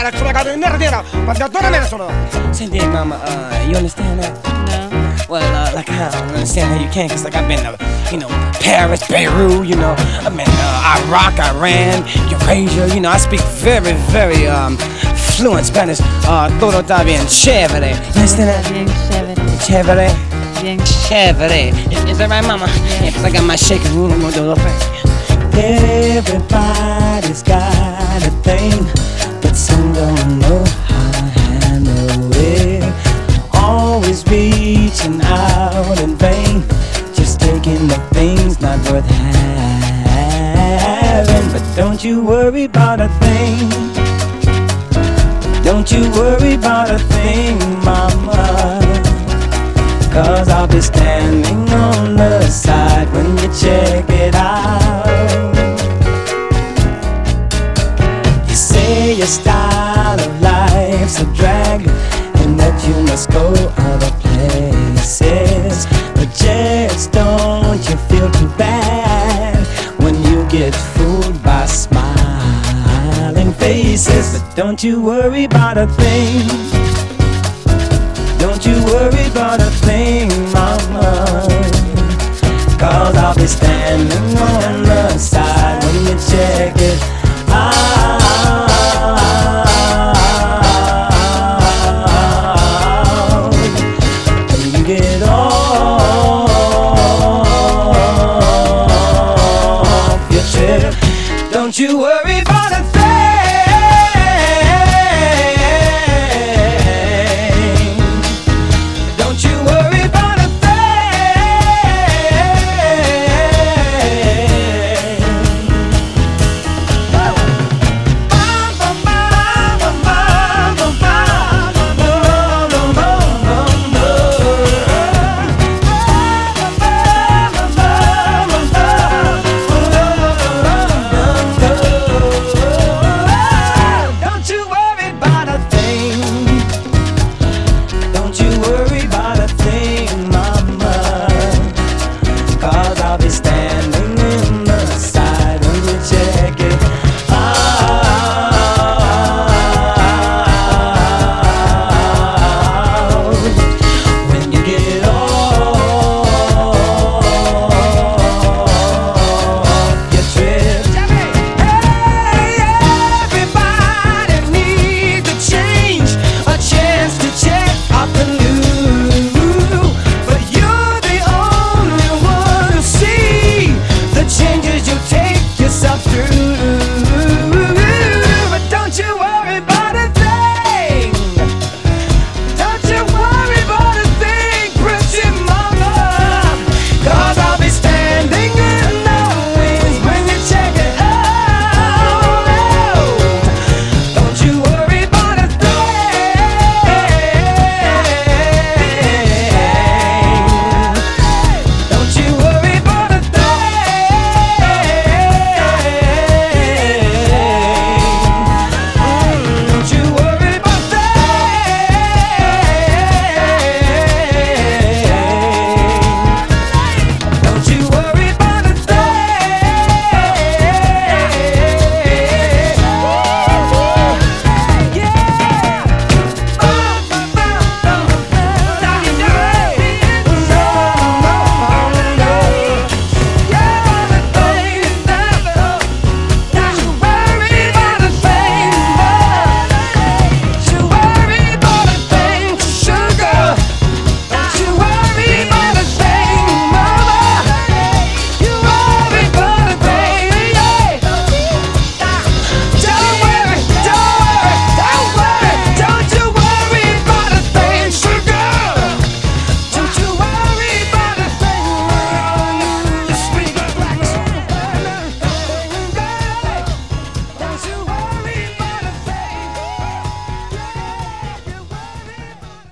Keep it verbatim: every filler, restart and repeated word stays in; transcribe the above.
la collegato in nera, ma da dove me ne sono? Senti, mama, uh, you understand that? No. Well, uh, like, I don't understand how you can, cause like I've been to, you know, Paris, Beirut, you know, I've been uh, Iraq, Iran, Eurasia, you know, I speak very, very, um, fluent Spanish. Uh, todo está bien chévere. You understand that? Bien chévere. Chévere. Bien Chévere. Is, is that right, mama? Yeah, cause I got my shaking room, I'm gonna do a little thing. Everybody's got a thing, but some don't know how to handle it. Always reaching out in vain, just taking the things not worth having. But don't you worry about a thing. Don't you worry about a thing, mama, cause I'll be standing on the side when you check it out. You say your style of life's a drag and that you must go other places, but just don't you feel too bad when you get fooled by smiling faces. But don't you worry about a thing. Don't you worry about a thing, mama, cause I'll be standing on the side when you check it out. When you get off your trip, don't you worry